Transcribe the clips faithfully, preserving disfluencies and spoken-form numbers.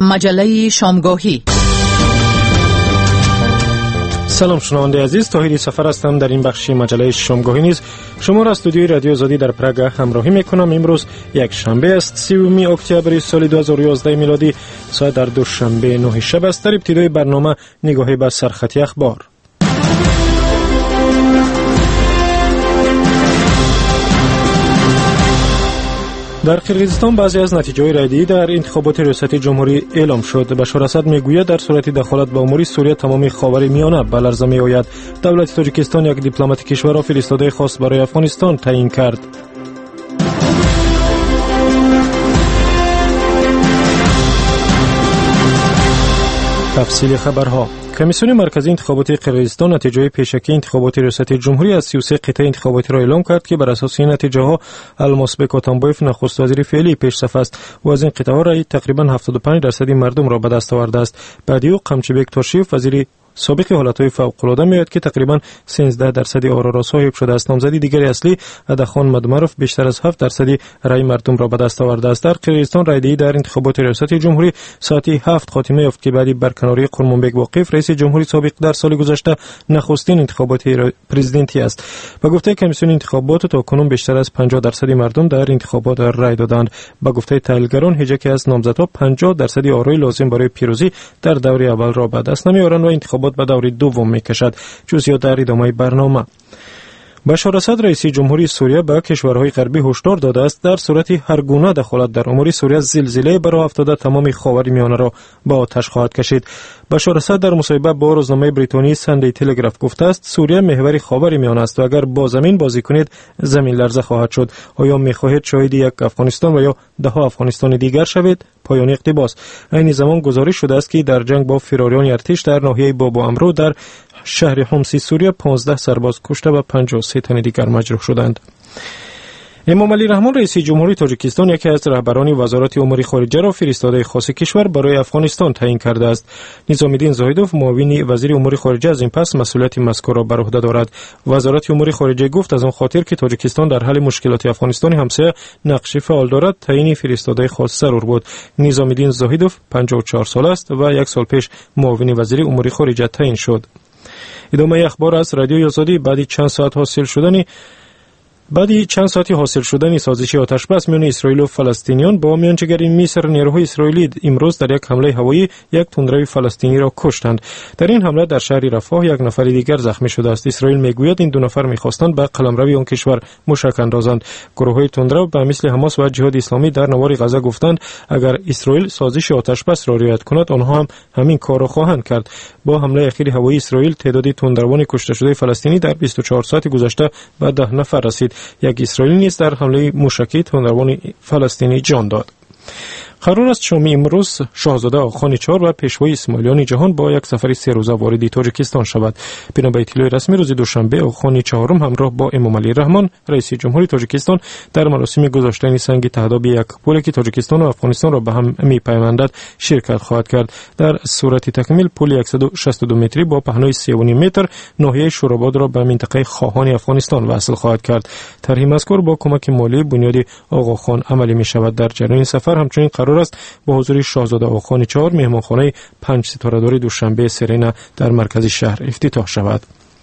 مجله شامگاهی. سلام شنونده عزیز، طاهری سفر هستم. در این بخش مجله شامگاهی نیز شما را استودیوی رادیو آزادی در پراگ همراهی میکنم. امروز یک شنبه است، سوم اکتبر سال دو هزار و یازده میلادی. ساعت در دوشنبه نه شب است. در ابتدای برنامه نگاهی به سرخطی اخبار. در قرقیزستان بعضی از نتیجه‌های رایده‌ای در انتخابات ریاست جمهوری اعلام شد. بشار اسد میگوید در صورت دخالت به امور سوریه تمام خاور میانه به لرزه میآید. دولت تاجیکستان یک دیپلمات کشور را فرستاده خاص برای افغانستان تعیین کرد. تفصیل خبرها. کمیسیون مرکزی انتخابات قرقیزستان نتیجه پیشکی انتخابات ریاست جمهوری از سی و سه قطعه انتخاباتی را اعلام کرد که بر اساس این نتیجه ها الماسبک آتانبایف نخست وزیر فعلی پیش صف است و از این قطعه ها رای تقریبا هفتاد و پنج درصد مردم را به دست آورده است. بعدی او قمچبک تورشیف وزیر سابق حالتهای فوق‌العاده میاد که تقریبا سیزده درصد آرا را صاحب شده است. نامزدی دیگری اصلی ادخان مدمرف بیشتر از هفت درصد رای مردم را به دست آورده است. در قرقیزستان رایدهی در انتخابات ریاست جمهوری ساعت هفت خاتمه یافت که بعدی برکناری قرمانبک واقف رئیس جمهوری سابق در سال گذشته نخستین انتخابات پرزیدنتی است. به گفته کمیسیون انتخابات تاکنون بیشتر از پنجاه درصد مردم در انتخابات رای دادند. به گفته تحلیلگران هیچ یک از نامزدها پنجاه درصد آرای لازم برای پیروزی در دور اول را به دست نمیآورند و انتخابات به دور دوم میکشد. جزئیات در ادامه برنامه. بشار اسد رئیس جمهوری سوریه به کشورهای غربی هشدار داده است در صورت هر گونه دخالت در امور سوریه زلزله برای افتاده تمام خاورمیانه را به آتش خواهد کشید. بشار اسد در مصاحبه با روزنامه بریتانی ساندی تلگراف گفته است سوریه محور خاورمیانه است و اگر با زمین بازی کنید زمین لرزه خواهد شد. آیا می‌خواهید شاهد یک افغانستان و یا ده ها افغانستان دیگر شوید؟ پایان اقتباس. این زمان گزارش شده است که در جنگ با فراریان ارتش در ناحیه بابا امرو در شهر حمص سوریه پانزده سرباز کشته و پنجاه و سه تن دیگر مجروح شدند. امام علی رحمان رئیس جمهوری تاجیکستان یکی از رهبران وزارت امور خارجه را فرستاده خاص کشور برای افغانستان تعیین کرده است. نظام الدین زاهدوف معاون وزیر امور خارجه از این پس مسئولیت مذکور را بر عهده دارد. وزارت امور خارجه گفت از آن خاطر که تاجیکستان در حل مشکلات افغانستان همسایه نقش فعال دارد تعیین فرستاده خاص ضرور بود. نظام الدین زاهدوف پنجاه و چهار ساله است و یک سال پیش معاون وزیر امور خارجه تعیین شد. ادامه اخبار از رادیو آزادی. بعد چند ساعت حاصل شدنی بعدی چند ساعتی حاصل شدن سازش آتش بس میان اسرائیل و فلسطینیان با میانجیگری مصر، نیروهای اسرائیلی امروز در یک حمله هوایی یک تندروی فلسطینی را کشتند. در این حمله در شهر رفاه یک نفر دیگر زخمی شده است. اسرائیل میگوید این دو نفر میخواستند به قلمروی آن کشور موشک اندازند. گروه‌های تندرو به مثل حماس و جهاد اسلامی در نوار غزه گفتند اگر اسرائیل سازش آتش بس را رعایت کند آنها هم همین کار را خواهند کرد. با حمله اخیر هوایی اسرائیل تعداد تندروان کشته شده فلسطینی در بیست و چهار ساعت گذشته به ده نفر رسید. یک اسرائیلی نیز در حمله موشکی تندروان فلسطینی جان داد. قرار است شام امروز شاهزاده آقاخان چهار و پیشوای اسماعیلیان جهان با یک سفر سه روزه وارد تاجیکستان شود. بنا به اطلاع رسمی روز دوشنبه آقاخان چهارم همراه با امام علی رحمان رئیس جمهوری تاجیکستان در مراسم گذاشتن سنگ تهداب یک پلی که تاجیکستان و افغانستان را به هم میپیوندد شرکت خواهد کرد. در صورت تکمیل پل صد و شصت و دو متری با پهنای سه و نیم متر ناحیه شوراباد را به منطقه خواهان افغانستان وصل خواهد کرد. طرح مذکور با کمک مالی بنیاد آقاخان عملی می شود. در جریان سفر همچنین قرار است با حضور شاهزاده آقاخان چهار مهمانخانه پنج ستاره دار دوشنبه سرینا در مرکز شهر افتتاح شود.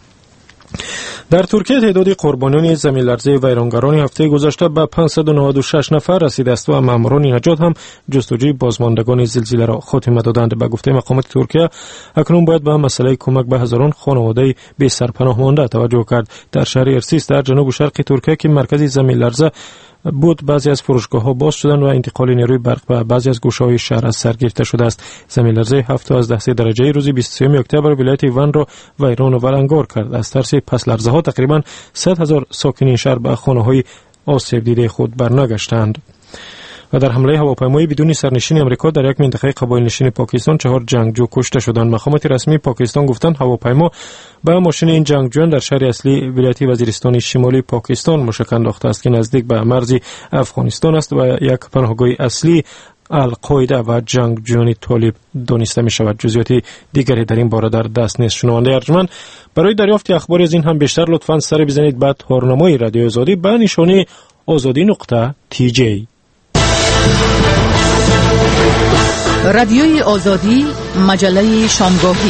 در ترکیه تعداد قربانیان زمین لرزه ویرانگران هفته گذشته به پانصد و نود و شش نفر رسیده است و ماموران نجات هم جستجوی بازماندگان زلزله را خاتمه دادند. به گفته مقامات ترکیه اکنون باید به مسئله کمک به هزاران خانواده بی سرپناه مانده توجه کرد. در شهر ارسیس در جنوب شرق ترکیه که مرکز زمین لرزه بود بعضی از فروشگاه‌ها باز شدند و انتقال نیروی برق به بعضی از گوشه‌های شهر از سر گرفته شده است. زمین لرزه هفت از ده درجه روز بیست و سوم اکتبر ولایت ون را ویران و ولنگار کرد. از ترس پس لرزه‌ها تقریباً صد هزار ساکنین شهر به خانه‌های آسیب دیده خود برنگشتند. و در حمله هواپیمایی بدون سرنشین امریکا در یک منطقه قبایل نشین پاکستان چهار جنگجو کشته شدند. مقامات رسمی پاکستان گفتند هواپیما به ماشین این جنگجویان در شهر اصلی ولایت وزیرستان شمالی پاکستان موشک انداخته است که نزدیک به مرز افغانستان است و یک پناهگاه اصلی القاعده و جنگجویان طالب دانسته می شود. جزئیات دیگری در این باره در دست نیست. شنونده ارجمند، برای دریافت اخبار از این هم بیشتر لطفاً سر بزنید به تارنمای رادیو آزادی به نشانی آزادی نقطه تی جی. رادیوی آزادی، مجله شامگاهی.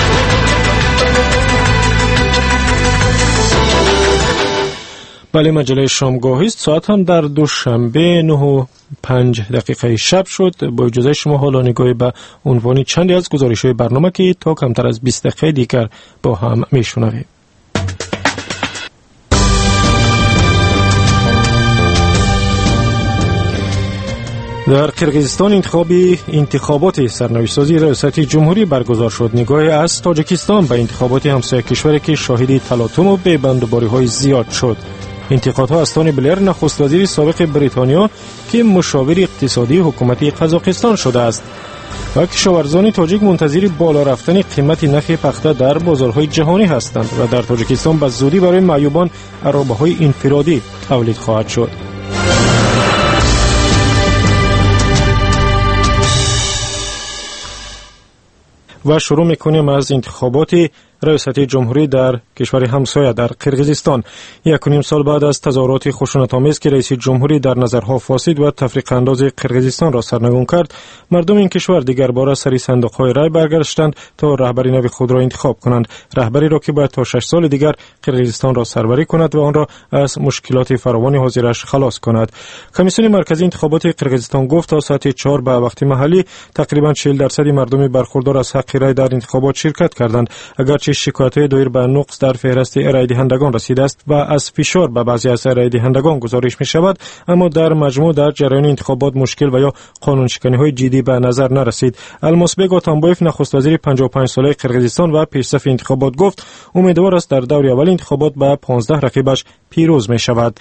بله، مجله شامگاهی است. ساعت هم در دوشنبه نه و پنج دقیقه شب شد. با اجازه شما حالا نگاهی به عنوان چندی از گزارش‌های برنامه که تا کمتر از بیست دقیقه دیگر با هم میشنویم. در قرقیزستان انتخابی انتخابات سرنوشت‌سازی ریاست جمهوری برگزار شد. نگاهی از تاجیکستان به انتخابات همسایه کشوری که شاهد تلاطم و ببندباری‌های زیاد شد. انتقادها از تونی بلیر نخست وزیر سابق بریتانیا که مشاور اقتصادی حکومت قزاقستان شده است و کشاورزان تاجیک منتظر بالا رفتن قیمت نرخ پخته در بازارهای جهانی هستند و در تاجیکستان به زودی برای معیوبان عرابه‌های انفرادی تولید خواهد شد. و شروع میکنیم از انتخابات ریاست جمهوری در کشور همسایه در قرقیزستان. یک و نیم سال بعد از تظاهرات خشونت‌آمیز که رئیس جمهوری در نظرها فاسد و تفریق انداز قرقیزستان را سرنگون کرد، مردم این کشور دیگر بار سری صندوق‌های رای برگشتند تا رهبری نو خود را انتخاب کنند، رهبری را که باید تا شش سال دیگر قرقیزستان را سربری کند و آن را از مشکلات فراوان حاضرش خلاص کند. کمیسیون مرکزی انتخابات قرقیزستان گفت تا ساعت چهار به وقت محلی تقریباً چهل درصد مردم برخوردار از حق رای در انتخابات شرکت کردند. اگر شکایت‌های دایر به نقص در فهرست رای دهندگان رسیده است و از فشار به بعضی از رای دهندگان گزارش می شود، اما در مجموع در جریان انتخابات مشکل و یا قانونشکنی‌های جدی به نظر نرسید. المسبک آتانبایف نخست وزیر پنجاه و پنج ساله قرقیزستان و پیشرفت انتخابات گفت امیدوار است در دور اول انتخابات به پانزده رقیبش پیروز می شود.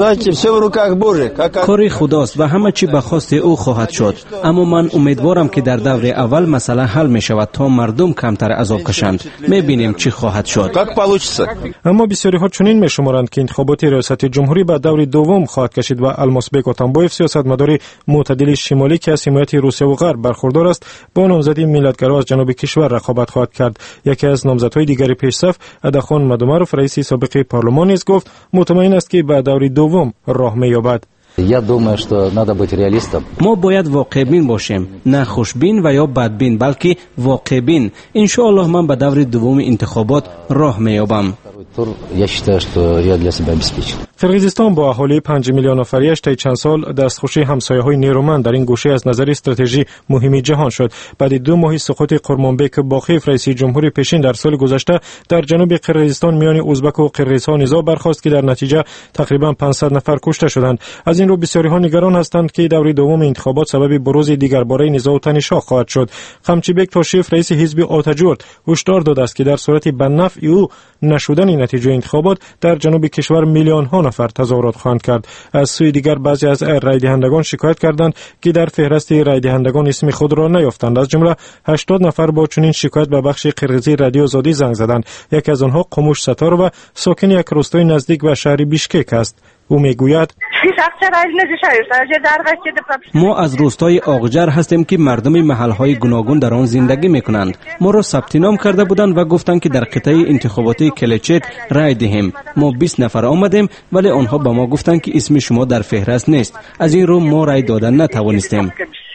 کار خداست و همه چی به خواست او خواهد شد، اما من امیدوارم که در دور اول مسئله حل می شود تا مردم کمتر عذاب کشند. ببینیم چی خواهد شد. اما بسیاری ها چنین می‌شمارند که انتخابات ریاست جمهوری به دور دوم خواهد کشید و المسبک آتانبایف سیاستمدار معتدل شمالی که از حمایت روسیه و غرب برخوردار است با نامزدی ملتگرا از جنوب کشور رقابت خواهد کرد. یکی از نامزدهای دیگر پیشرفت ادخان مدومروف رئیس سابق پارلمان نیز گفت مطمئن است که به دور دوم راه می‌یابد. ما باید واقع بین باشیم، نه خوشبین و یا بدبین، بلکه واقع بین. ان شاء الله من به دور دوم انتخابات راه میابم. قرقیزستان با اهالی پنج میلیون نفریش طی چند سال دستخوش همسایه‌های نیرومند در این گوشه از نظر استراتژی مهمی جهان شد. بعد دو ماه سقوط قرمانبک باخیف رئیس جمهوری پیشین در سال گذشته در جنوب قرقیزستان میان ازبک و قرقیزها نزاع برخاست که در نتیجه تقریبا پانصد نفر کشته شدند. از این رو بسیاری ها نگران هستند که دور دوم انتخابات سبب بروز دیگر باره نزاع و تنش‌ها خواهد شد. خمچیبک تاشیف رئیس حزب آتاجورد هشدار داده است که در صورت بدنفع او نشدن نتیجه انتخابات در جنوب کشور میلیون ها نفر تظاهرات خواهند کرد. از سوی دیگر بعضی از رای دهندگان شکایت کردند که در فهرست رای دهندگان اسم خود را نیافتند. از جمله هشتاد نفر با چنین شکایت به بخش قرقیزی رادیو آزادی زنگ زدند. یکی از آنها قموش ستار و ساکن یک روستای نزدیک به شهر بیشکک است. او میگوید ما از روستای آقجر هستیم که مردم محلهای گوناگون در آن زندگی میکنند. ما را ثبت نام کرده بودند و گفتند که در قطعه انتخاباتی کلچک رای دهیم. ما بیست نفر آمدیم ولی آنها به ما گفتند که اسم شما در فهرست نیست. از این رو ما رای دادن نتوانستیم.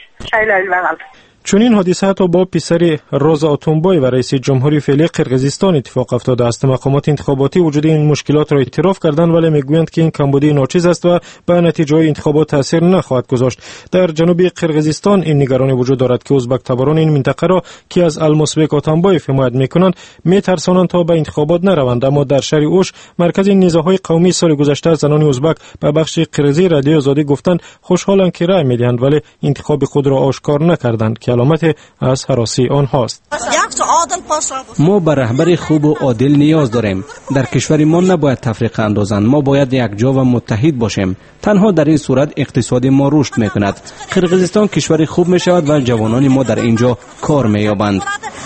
چنین حادثه حتی با پسر روزا آتونبای و رئیس جمهوری فعلی قرقیزستان اتفاق افتاده است. مقامات انتخاباتی وجود این مشکلات را اعتراف کردند ولی میگویند که این کمبودی ناچیز است و به نتیجه انتخابات تاثیر نخواهد گذاشت. در جنوب قرقیزستان این نگرانی وجود دارد که ازبک تباران این منطقه را که از المسبک آتانبایف حمایت میکنند میترسانند تا به انتخابات نروند. اما در شهر اوش مرکز نزاع‌های قومی سال گذشته زنان ازبک به بخش قرقیزی رادیو آزادی گفتند خوشحالند که رای میدهند ولی انتخاب خود را آشکار نکردند که علامت از هراسی آنهاست. ما به رهبر خوب و عادل نیاز داریم. در کشور ما نباید تفریق اندازند. ما باید یک جا و متحد باشیم. تنها در این صورت اقتصاد ما رشد میکند. قرقیزستان کشور خوب می شود و جوانان ما در اینجا کار مییابند.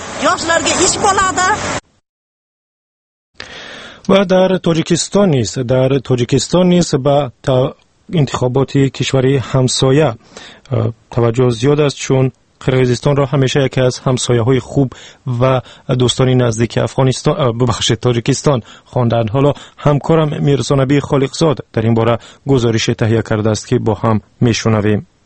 و در تاجیکستان نیست در تاجیکستان نیست به انتخابات کشوری همسایه توجه زیاد است، چون قرقیزستان را همیشه یکی از همسایه‌های خوب و دوستانی نزدیک افغانستان ببخشید تاجیکستان خواندند. حالا همکارم میرزا نبی خالقزاد در این باره گزارش تهیه کرده است که با هم میشنویم.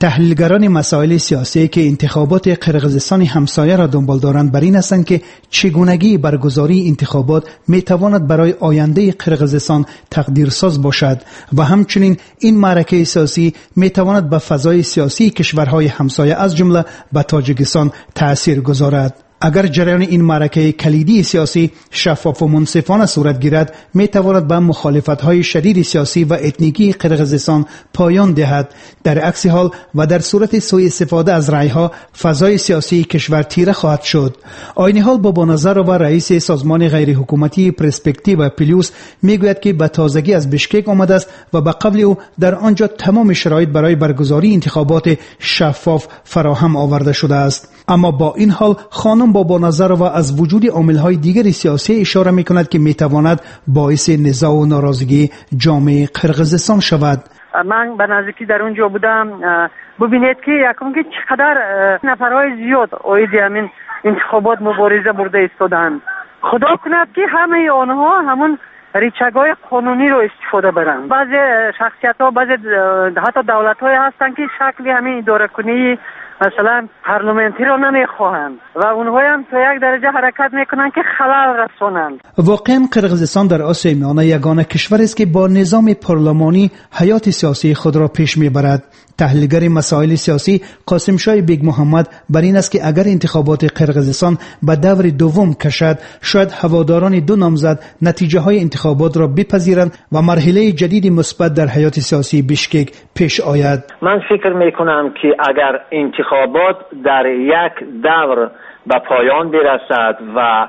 تحلیلگران مسائل سیاسی که انتخابات قرقیزستان همسایه را دنبال دارند بر این هستند که چگونگی برگزاری انتخابات می تواند برای آینده قرقیزستان تقدیرساز باشد و همچنین این معرکه سیاسی می تواند به فضای سیاسی کشورهای همسایه از جمله به تاجیکستان تأثیر گذارد. اگر جریان این معرکه کلیدی سیاسی شفاف و منصفانه صورت گیرد می تواند به مخالفت‌های شدید سیاسی و اتنیکی قرقیزستان پایان دهد. در عکس حال و در صورت سوء استفاده از رأی‌ها فضای سیاسی کشور تیره خواهد شد. عین حال بابا نظر و رئیس سازمان غیر حکومتی پرسپکتیو پلیوس میگوید که به تازگی از بشکک آمده است و به قبل او در آنجا تمام شرایط برای برگزاری انتخابات شفاف فراهم آورده شده است. اما با این حال خانم بابا نظر و از وجود عامل‌های دیگر سیاسی اشاره می‌کند که می‌تواند باعث نزاع و ناراضگی جامعه قرقیزستان شود. من به نزدیکی در اونجا بودم. ببینید که یکم که چقدر نفرهای زیاد اوید همین انتخابات مبارزه برده ایستادند. خدا کند که همه آنها همون ریچگای قانونی رو استفاده برند. بعضی شخصیت‌ها بعضی حتی دولت‌های هستند که شکلی همین اداره کنی مثلا پارلمانتی رو نمیخواهند و اونها هم تا یک درجه حرکت میکنن که خلل رسانند. واقعا قرقیزستان در آسیای میانه یگانه کشور است که با نظام پارلمانی حیات سیاسی خود را پیش میبرد. تحلیلگر مسائل سیاسی قاسم شاه بیگ محمد بر این است که اگر انتخابات قرقیزستان به دور دوم کشد شاید هواداران دو نامزد نتیجه های انتخابات را بپذیرند و مرحله جدید مثبت در حیات سیاسی بشکک پیش آید. من فکر میکنم که اگر انتخابات در یک دور به پایان برسد و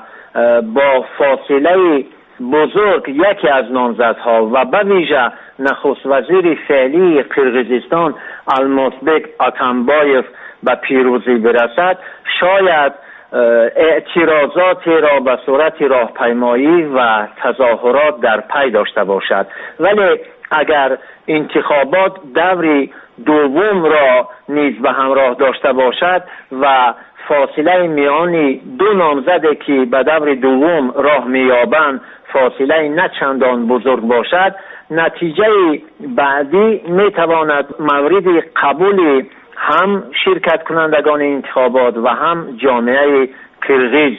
با فاصله بزرگ یکی از نامزدها و به ویژه نخست وزیر فعلی قرقیزستان المازبک اتامبایف به پیروزی برسد شاید اعتراضات را به صورت راهپیمایی و تظاهرات در پی داشته باشد. ولی اگر انتخابات دوری دوم را نیز به همراه داشته باشد و فاصله میان دو نامزدی که به دور دوم راه میابند فاصله نه چندان بزرگ باشد نتیجه بعدی میتواند مورد قبول هم شرکت کنندگان انتخابات و هم جامعه قرقیز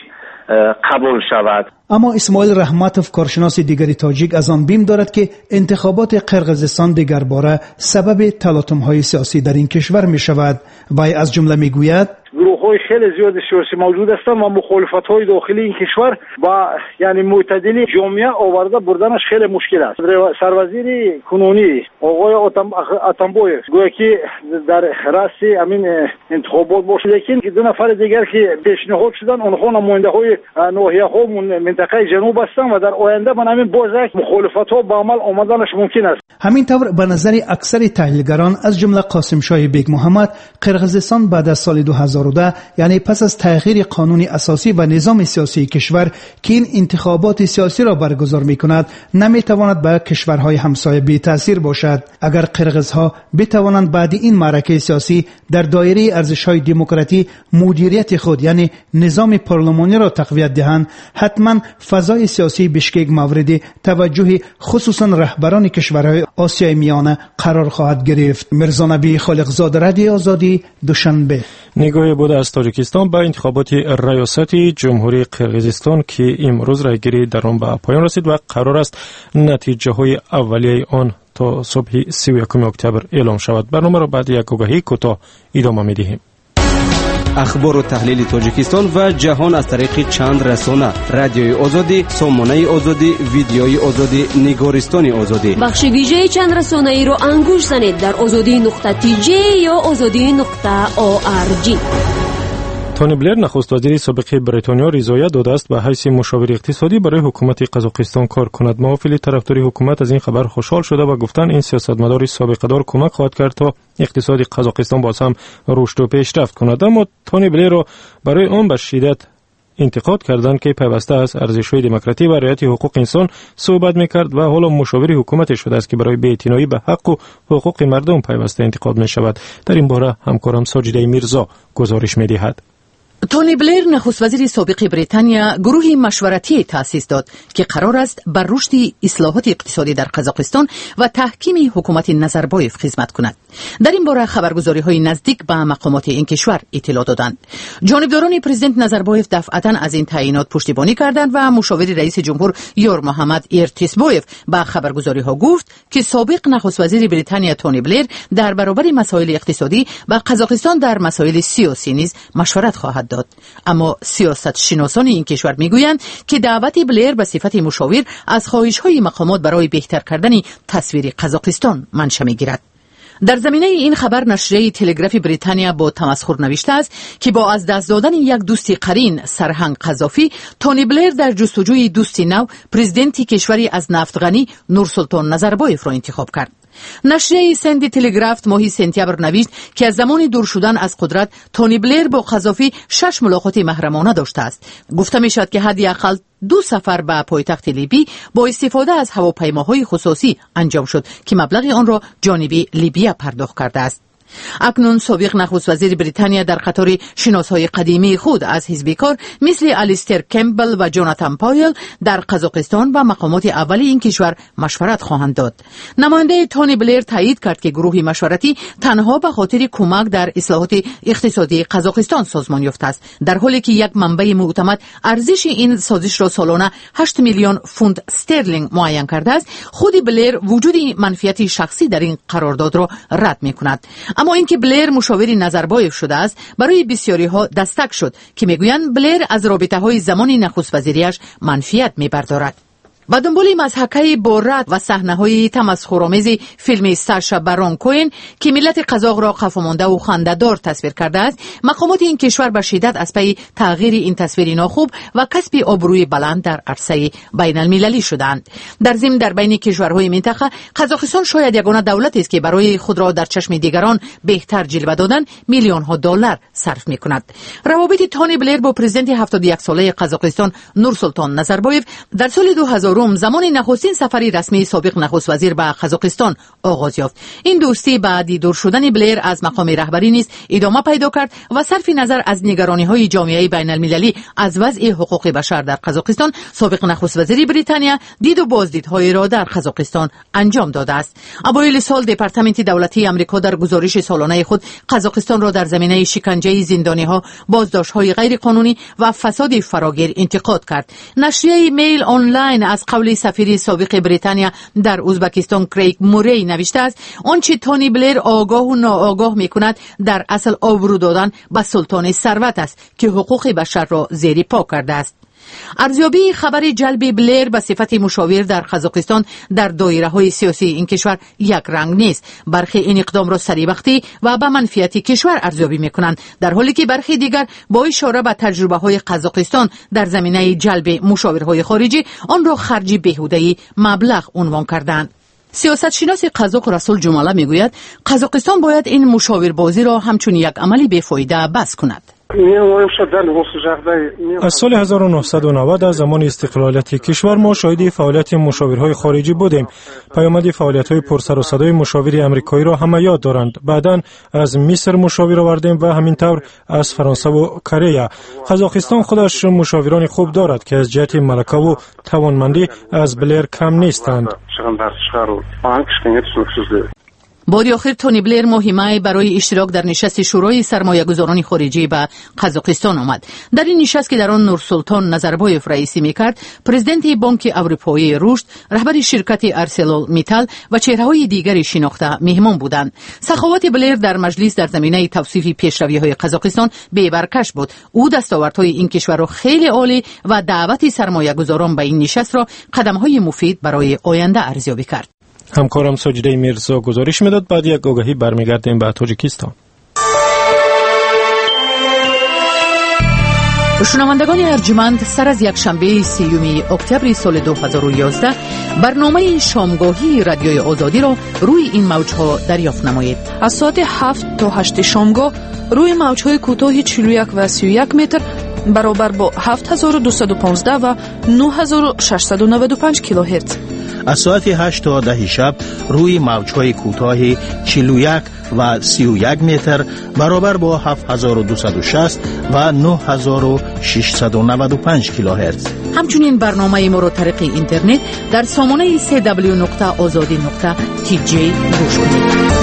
قبول شود. اما اسماعیل رحمتوف کارشناس دیگری تاجیک از آن بیم دارد که انتخابات قرقیزستان دیگر باره سبب تلاطم‌های سیاسی در این کشور می شود. وی از جمله می گوید گروه‌های خیلی زیاد سیاسی موجود هستند و مخالفت‌های داخلی این کشور با یعنی معتدلی جامعه آورده بردنش خیلی مشکل است. سروزیر کنونی آقای اتامبایف گویا که در رأس همین انتخابات باشه، لیکن دو نفر دیگر که پیشنهاد شدن آنها نماینده‌های ناحیه‌ها منطقه جنوب هستند و در آینده من همین باز مخالفت‌ها به عمل آمدنش ممکن است. همین طور به نظر اکثر تحلیلگران از جمله قاسم شاه بیگ محمد قرقیزستان بعد از سال دو هزار و ده یعنی پس از تغییر قانون اساسی و نظام سیاسی کشور که این انتخابات سیاسی را برگزار می‌کند نمی‌تواند به کشورهای همسایه بی تأثیر باشد. اگر قرقیزها بتوانند بعد این معرکه سیاسی در دایره ارزش‌های دموکراسی مدیریت خود یعنی نظام پارلمانی را تقویت دهند حتما فضای سیاسی بشکک مورد توجه خصوصا رهبران کشورهای آسیای میانه قرار خواهد گرفت. مرزا نبی خالقزاده، رادیو آزادی، دوشنبه. نگاهی بود از تاجیکستان به انتخابات ریاست جمهوری قرقیزستان که امروز رایگیری در آن به پایان رسید و قرار است نتیجه های اولیه آن تا صبح سی و یکم اکتبر اعلام شود. برنامه را بعد یک آگاهی کوتاه ادامه می‌دهیم. اخبار و تحلیل تاجیکستان و جهان از طریق چند رسانه: رادیوی آزادی، سامانه آزادی، ویدیوی آزادی، نگارستان آزادی. بخش ویژه چند رسانه ای را انگوش زنید در آزادی نقطه تی جی یا آزادی نقطه او آر جی. تونی بلیر نخست وزیر سابق بریتانیا رضایت داده است به حیث مشاور اقتصادی برای حکومت قزاقستان کار کند. موافقین طرفداری حکومت از این خبر خوشحال شده و گفتند این سیاستمدار سابقه‌دار کمک خواهد کرد تا اقتصاد قزاقستان باز هم رشد و پیشرفت کند. اما تونی بلیر را برای آن به شدت انتقاد کردند که پیوسته از ارزش‌های دموکراسی و رعایت حقوق انسان صحبت می‌کرد و حالا مشاور حکومت شده است که برای بی‌اعتنایی به حق و حقوق مردم پیوسته انتقاد می‌شود. در این باره همکارم ساجده میرزا گزارش می‌دهد. تونی بلیر نخست وزیر سابق بریتانیا گروهی مشورتی تأسیس داد که قرار است بر رشد اصلاحات اقتصادی در قزاقستان و تحکیم حکومت نظربایف خدمت کند. در این باره خبرگزاری‌های نزدیک به مقامات این کشور اطلاع دادند. جانبداران پرزیدنت نظربایف دفعتاً از این تعیینات پشتیبانی کردند و مشاور رئیس جمهور یور محمد ایرتیسبایف به خبرگزاری‌ها گفت که سابق نخست وزیر بریتانیا تونی بلیر در برابر مسائل اقتصادی و قزاقستان در مسائل سیاسی نیز مشورت خواهد داد. اما سیاست شناسان این کشور میگویند که دعوت بلیر به صفت مشاور از خواهش‌های مقامات برای بهتر کردن تصویر قزاقستان منشأ میگیرد. در زمینه این خبر نشریه تلگراف بریتانیا با تمسخر نوشته است که با از دست دادن یک دوست قرین سرهنگ قذافی، تونی بلیر در جستجوی دوستی نو پرزیدنتی کشوری از نفت غنی نورسلطان نظربایف را انتخاب کرد. نشریه سندی تلگراف ماهی سپتامبر نوشت که از زمان دور شدن از قدرت تونی بلیر با قذافی شش ملاقات محرمانه داشته است. گفته می شود که حداقل دو سفر به پایتخت لیبی با استفاده از هواپیماهای خصوصی انجام شد که مبلغ آن را جانب لیبیا پرداخت کرده است. اکنون سابق نخست وزیر بریتانیا در قطار شناسهای قدیمی خود از حزب کار مثل الیستر کمبل و جوناتان پایل در قزاقستان و مقامات اولی این کشور مشورت خواهند داد. نماینده تونی بلیر تایید کرد که گروه مشورتی تنها به خاطر کمک در اصلاحات اقتصادی قزاقستان سازمان یافته است، در حالی که یک منبع معتمد ارزش این سازش را سالانه هشت میلیون پوند استرلینگ معین کرده است. خود بلیر وجود منفیت شخصی در این قرارداد را رد می‌کند. اما اینکه بلیر مشاور نظربایف شده است برای بسیاری ها دستک شد که میگویند بلیر از رابطه های زمان نخست وزیریش منفیت میبردارد. با دنبال مضحکه با رد و صحنه‌های تمسخرآمیز فیلم ساشا بارون کوئن که ملت قزاق را خفامانده و خنده‌دار تصویر کرده است، مقامات این کشور به شدت از پی تغییر این تصویر ناخوب و کسب آبروی بلند در عرصه بین المللی شدند. در ضمن در بین کشورهای منطقه قزاقستان شاید یگانه دولتی است که برای خود را در چشم دیگران بهتر جلوه دادن میلیون ها دلار صرف می‌کند. روابط تونی بلیر با پرزیدنت هفتاد و یک ساله قزاقستان نورسلطان نظربایف در سال دو هزار روم زمان نخستین سفری رسمی سابق نخست وزیر به قزاقستان آغاز یافت. این دوستی بعد دور شدن بلیر از مقام رهبری نیز ادامه پیدا کرد و صرف نظر از نگرانی‌های جامعه بین المللی از وضع حقوق بشر در قزاقستان، سابق نخست وزیر بریتانیا دید و بازدیدهای را در قزاقستان انجام داده است. اوایل سال دپارتمنت دولتی آمریکا در گزارش سالانه خود قزاقستان را در زمینه شکنجه زندانی‌ها، بازداشت‌های غیرقانونی و فساد فراگیر انتقاد کرد. نشریه میل آنلاین از قول سفیر سابق بریتانیا در ازبکستان کریگ موری نوشته است آنچه تونی بلیر آگاه و ناآگاه میکند در اصل آبرو دادن به سلطان ثروت است که حقوق بشر را زیر پا کرده است. ارزیابی خبر جلب بلیر به صفت مشاور در قزاقستان در دایره‌های سیاسی این کشور یک رنگ نیست. برخی این اقدام را سریبختی و به منفیت کشور ارزیابی میکنند، در حالی که برخی دیگر با اشاره به تجربه‌های قزاقستان در زمینه جلب مشاورهای خارجی آن را خرج بیهوده‌ای مبلغ عنوان کردند. سیاست شناس قزاق رسول جماله میگوید قزاقستان باید این مشاور بازی را همچون یک عملی بیفایده بس کند. از سال هزار و نهصد و نود از زمان استقلالیت کشور ما شاهد فعالیت مشاورهای خارجی بودیم. پیامد فعالیت‌های پرسر و صدای مشاور آمریکایی را همه یاد دارند. بعداً از مصر مشاور آوردیم و همینطور از فرانسه و کره. قزاقستان خودش مشاوران خوب دارد که از جهت ملکه و توانمندی از بلیر کم نیستند. باری آخر تونی بلیر مهمه برای اشتراک در نشست شورای سرمایه‌گذاران خارجی به قزاقستان آمد. در این نشست که در آن نورسلطان نظربایف رئیسی میکرد، پرزیدنت بانک اروپایی رشد، رهبر شرکت ارسلان میتال و چهره‌های دیگری شناخته مهمان بودند. سخاوت بلیر در مجلس در زمینه توصیف پیشروی‌های قزاقستان بی‌برکش بود. او دستاوردهای این کشور را خیلی عالی و دعوت سرمایه‌گذاران به این نشست را قدم‌های مفید برای آینده ارزیابی کرد. همکارم ساجده میرزا گزارش میداد. بعد یک آگهی برمیگردیم به تاجیکستان. شنوندگان ارجمند، سر از یک شنبه سیوم اکتبر سال دو هزار و یازده برنامه شامگاهی رادیوی آزادی را روی این موجها دریافت نمایید. از ساعت هفت تا هشت شامگاه روی موجهای کوتاه چهل و یک و سی و یک متر برابر با هفت هزار و دویست و پانزده و نه هزار و ششصد و نود و پنج کیلوهرتز. از ساعت هشت تا ده شب روی موج‌های کوتاه چهل و یک و سی و یک متر برابر با هفت هزار و دویست و شصت و نه هزار و ششصد و نود و پنج کیلوهرتز. همچنین برنامه ما را طریق اینترنت در سامانه سی دبلیو نقطه آزادی نقطه تی جی گوش کنید.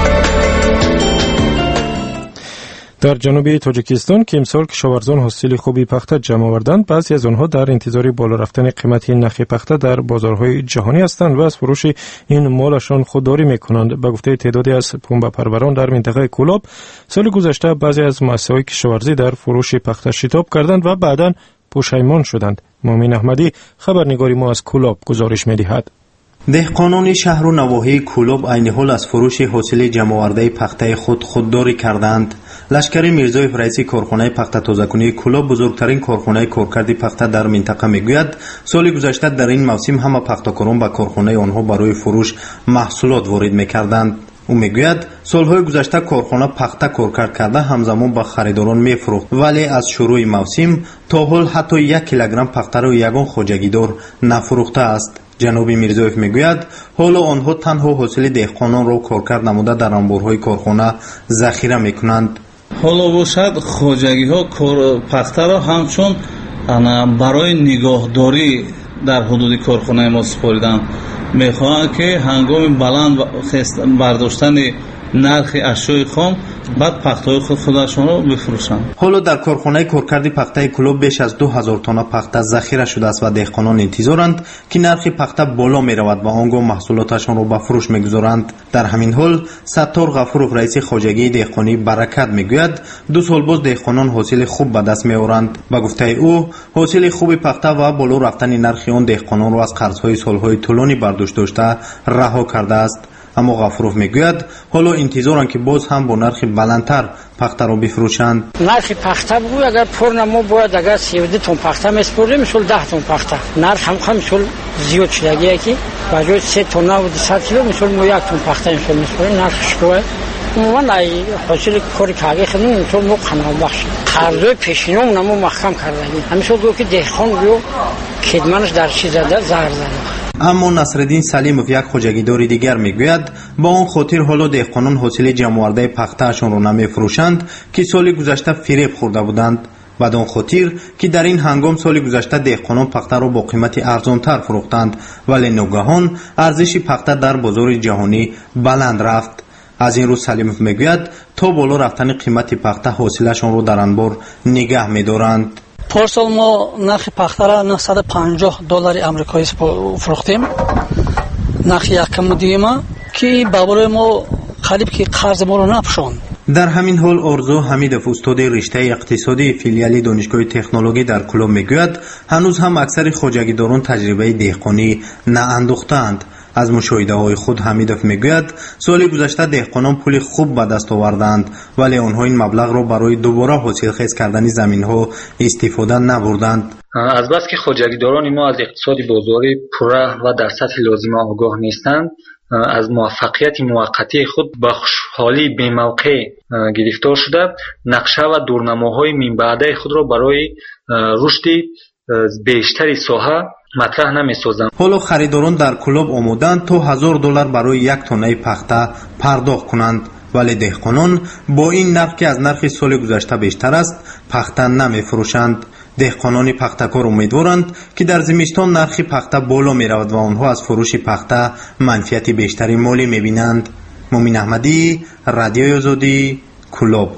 در جنوب تاجیکستان که امسال کشاورزان حاصل خوبی پخته جمع آوردند، بعضی از آنها در انتظار بالا رفتن قیمت نرخ پخته در بازارهای جهانی هستند و از فروش این مالشان خودداری میکنند. به گفته تعدادی از پنبه پروران در منطقه کولاب، سال گذشته بعضی از مؤسسه‌های کشاورزی در فروش پخته شتاب کردند و بعداً پشیمان شدند. مؤمن احمدی خبرنگاری ما از کولاب گزارش می‌دهد. دهقانان شهر و نواحی کولاب عین حال از فروش حاصل جمع آورده پخته خود خودداری کردند. لشکر میرزایف رئیس کارخانه پخته تازه‌کنی کولاب، بزرگترین کارخانه کارکردی پخته در منطقه، میگوید سال گذشته در این موسم همه پخته‌کاران به کارخانه آنها برای فروش محصولات وارد می‌کردند. او میگوید سالهای گذشته کارخانه پخته کارکرد کرده همزمان به خریداران میفروخت، ولی از شروع موسم تا حال حتی یک کیلوگرم پخته را یگان خواجگیدار نفروخته است. جناب میرزایف میگوید حالا آنها تنها حاصل دهقانان را کارکرد نموده در انبارهای کارخانه ذخیره میکنند. حالا باشد خواجگی‌ها پخته را همچون برای نگاهداری در حدود کارخانه ما سپاریدند. میخواهند که هنگام بلند برداشتن نرخ اشیاء خام بعد پخته‌های خود خودشان را بفروشند. حالا در کارخانه کارکردی پخته کولاب بیش از دو هزار تن پخته ذخیره شده است و دهقانان انتظارند که نرخ پخته بالا می رود و آنگاه محصولاتشان را به فروش میگذارند. در همین حال ستار غفورов رئیس خواجگی دهقانی برکت میگوید دو سال باز دهقانان حاصل خوب به دست میآورند. با گفته او حاصل خوب پخته و بالا رفتن نرخ آن دهقانان را از قرضهای سالهای طولانی برداشت داشته رها کرده است. اما غفورов میگوید حالا انتظارند که باز هم با نرخ بلندتر پخته را بفروشند. نرخ پخته بگو اگر پر ما باید اگر سی و دو تن پخته میسپریم میشل ده تن پخته. نرخ هم هم میشل زیاد شده که به جای سه تن و دویست کیلو میشل ما یک تن پخته میشل میسپریم. نرخش کوه عموما ای حاصل کاری کاغی خودمون تو مو قناعت بخش. قرضای پیشینم نمو محکم کردیم. همیشه گفت که دهقان بیو خدمتش در چیز زده زهر زده. اما نصرالدین سلیمov یک خواجگیدار دیگر میگوید با آن خاطر حالا دهقانان حاصل جمع آورده پخته‌شان را نمیفروشند که سال گذشته فریب خورده بودند. بعد آن خاطر که در این هنگام سال گذشته دهقانان پخته را با قیمت ارزانتر فروختند، ولی ناگهان ارزش پخته در بازار جهانی بلند رفت. از این رو سلیمov میگوید تا بالا رفتن قیمت پخته حاصلشان را در انبار نگه می‌دارند. پارسال ما نرخ پخته را نهصد و پنجاه دلار آمریکایی فروختیم. نرخ یکم دیما که بابر ما خریب که قرض ما رو نپوشاند. در همین حال آرزو حمیدov استاد رشته اقتصادی فیلیال دانشگاه تکنولوژی در کولاب میگوید هنوز هم اکثر خواجگیداران تجربه دهقانی نااندوختند. از مشاهده های خود حمیدov میگوید سال گذشته دهقانان پول خوب به دست آوردند، ولی آنها این مبلغ را برای دوباره حاصلخیز کردن زمین ها استفاده نبردند. از بس که خواجگیداران ما از اقتصاد بازاری پوره و در سطح لازم آگاه نیستند، از موفقیت موقتی خود به خوشحالی بی موقع گرفتار شده نقشه و دورنماهای من بعده خود را برای رشد بیشتری ساحه مطرح نمی‌سازند. حالا خریداران در کولاب آمدند تا هزار دلار برای یک تنه پخته پرداخت کنند، ولی دهقانان با این نرخ که از نرخ سال گذشته بیشتر است پخته نمی‌فروشند. دهقانان پخته‌کار امیدوارند که در زمستان نرخ پخته بالا می‌رود و آنها از فروش پخته منفعت بیشتری مالی می‌بینند. مؤمن احمدی، رادیوی آزادی، کولاب.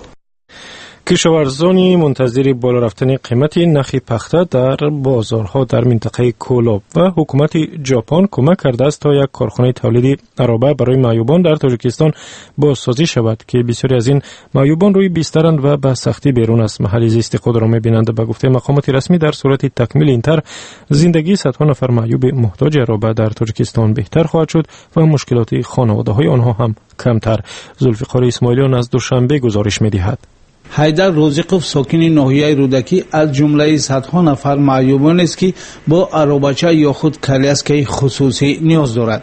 کشاورزانی منتظر بالا رفتن قیمت نرخ پخته در بازارها در منطقه کولاب و حکومت ژاپن کمک کرده است تا یک کارخانه تولید عرابه برای معیوبان در تاجیکستان بازسازی شود که بسیاری از این معیوبان روی بسترند و به سختی بیرون از محل زیست خود را می‌بینند. به گفته مقامات رسمی در صورت تکمیل این طرح زندگی صدها نفر معیوب محتاج عرابه در تاجیکستان بهتر خواهد شد و مشکلات خانواده‌های آنها هم کمتر. ذوالفقار اسماعیلیان از دوشنبه گزارش می‌دهد. حیدر روزقوف ساکن ناحیه رودکی از جمله صدها نفر معیوبان است که با عرابچه یا خود کلیسکه خصوصی نیاز دارد.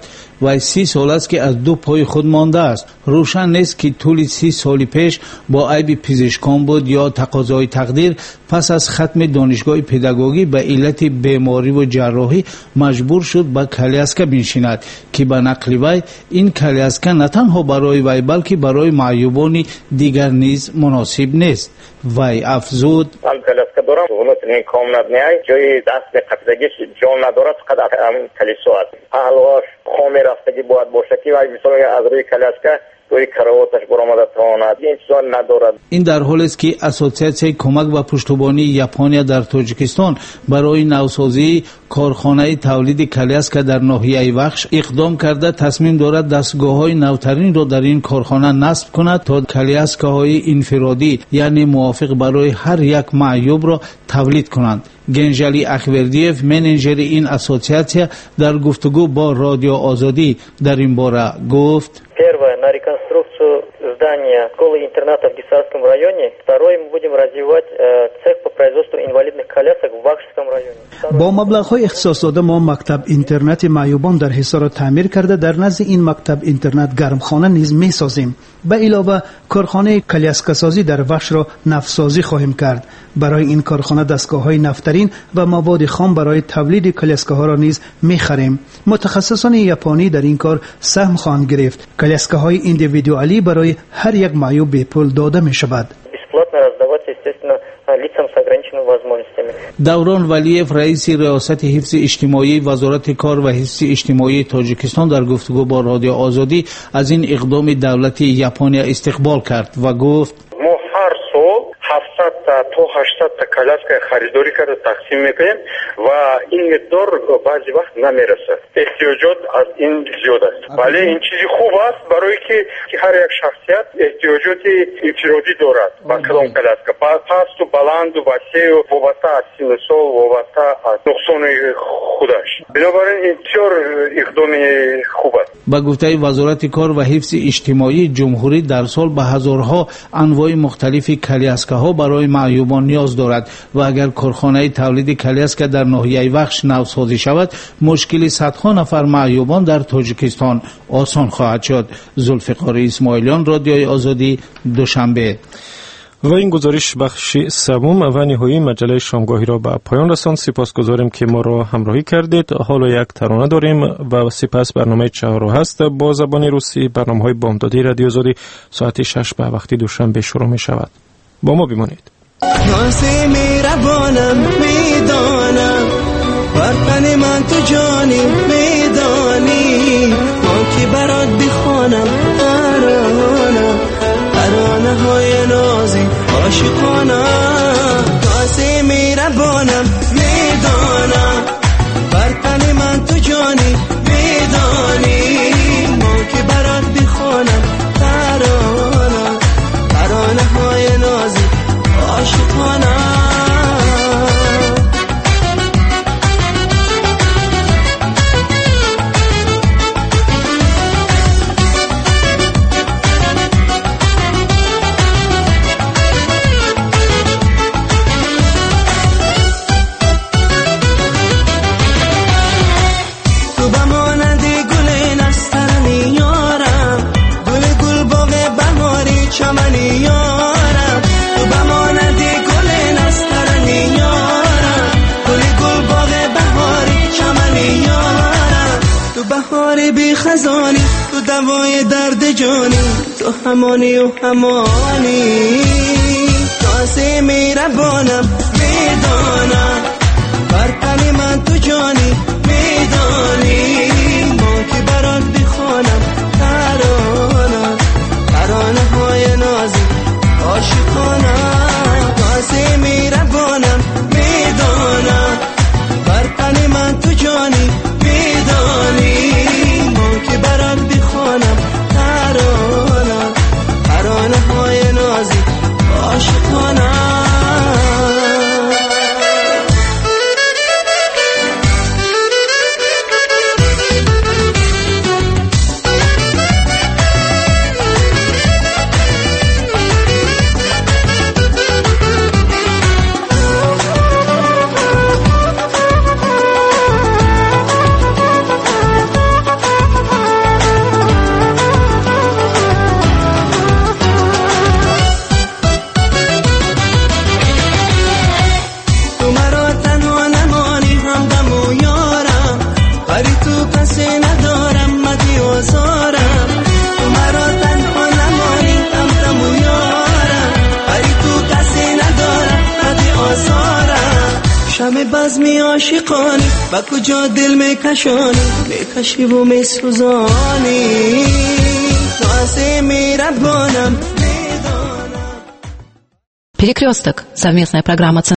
و سی سال است که از دو پای خود مانده است. روشن نیست که طول سی سال پیش با عیب پزشکان بود یا تقاضای تقدیر پس از ختم دانشگاه پداگوژی به علت بیماری و جراحی مجبور شد به کالیاسکا بنشیند که به نقل وی این کالیاسکا نه تنها برای وی بلکه برای معیوبان دیگر نیز مناسب نیست. وی افزود: من کالیاسکا دارم، اونو این کام ندنیای جای دست به قبضگیش جان ندارد، فقط همین کلیسو است. پهلواش خامی رفتگی باید باشه که وی مثلا از روی کالیاسکا توی کراواتش برآمده تواند، این چیزا ندارد. این در حالی است که اسوسیاسیون کمک و پشتیبانی یاپونیا در تاجیکستان برای نوسازی کارخانه تولید کالیاسکا در ناحیه وخش اقدام کرده تصمیم دارد دستگاه‌های نوترین را در این کارخانه نصب کند تا کالیاسکاهای انفرادی یعنی موافق برای هر یک معیوب را تولید کنند. گنجلی اخوردیف منیجر این اسوسیاسیون در گفتگو با رادیو آزادی در این باره گفت: Первое, на реконструкцию здания школы-интерната в Гисарском районе. Второе, мы будем развивать э, цех по производству инвалидных колясок в Вахшском районе. با مبلغ‌های اختصاص داده ما مکتب اینترنت معیوبان در حصار را تعمیر کرده در نزد این مکتب اینترنت گرمخانه نیز می‌سازیم. به علاوه کارخانه کالیاسکا سازی در وخش را نفت‌سازی خواهیم کرد. برای این کارخانه دستگاه‌های نفترین و مواد خام برای تولید کالیاسکاها را نیز می‌خریم. متخصصان ژاپنی در این کار سهم خواهند گرفت. کالیاسکاهای ایندیویدوالی برای هر یک معیوب به پول داده می‌شود. دوران ولیف رئیس ریاست حفظ اجتماعی وزارت کار و حفظ اجتماعی تاجیکستان در گفتگو با رادیو آزادی از این اقدام دولت ژاپنیا استقبال کرد و گفت: ما هر سال هفتصد تا هشتصد تا کالیاسکا خریداری کرده تقسیم میکنیم و این مقدار بعضی وقت نمیرسه. احتیاجات از این زیاد است. ولی این چیزی خوب است برای که هر یک شخصیت احتیاجات انفرادی دارد. با کدام کالیاسکا پست و بلند و وسیع و وابسته از سن و سال وابسته از نقصان خودش. بنابراین این بسیار اقدام خوب است. با گفته وزارت کار و حفظ اجتماعی جمهوری در سال به هزارها انواع مختلف کالیاسکاها برای معیوبان نیاز دارد و اگر کارخانه تولید کالیاسکا در ناحیه وخش نوسازی شود مشکل صدها نفر معیوبان در تاجیکستان آسان خواهد شد. ذوالفقار اسماعیلیان، رادیوی آزادی، دوشنبه. و این گزارش بخش سوم و نهایی مجله شامگاهی را به پایان رساند. سپاسگزاریم که ما را همراهی کردید. حالا یک ترانه داریم و سپس برنامه چهارم هست با زبان روسی. برنامه‌های بامدادی رادیو آزادی ساعت شش به وقت دوشنبه شروع می شود. با ما بمانید. ناسی میربانم میدانم برپن من تو جانی میدانی من که برات بخوانم ترانه ترانه های نازی عاشقانه ناسی میربانم میدانم برپن من تو جانی میدانی من که برات بخوانم ترانه ترانه های نازی عاشقانه تو بمانندی گل نسترنی یارم گل گل باغ بهاری چمنی یارم تو بمانندی گل نسترنی یارم گل گل باغ بهاری چمنی یارم تو بهاری بی خزانی تو دوای درد جانی تو همانی و همانی تازه میربانم میدانم برپنی من تو جانی میدانی ما که برات بخوانم ترانه ترانه های نازی عاشقانه تازه میربانم میدانم برپنی من تو جانی میدانی ما که برات بخوانم ترانه ترانه های نازی عاشقانه شم بزمی عاشقانی با کجا دل میکشانی میکشی و میسوزانی تو از میربانم. «Перекресток» — совместная программа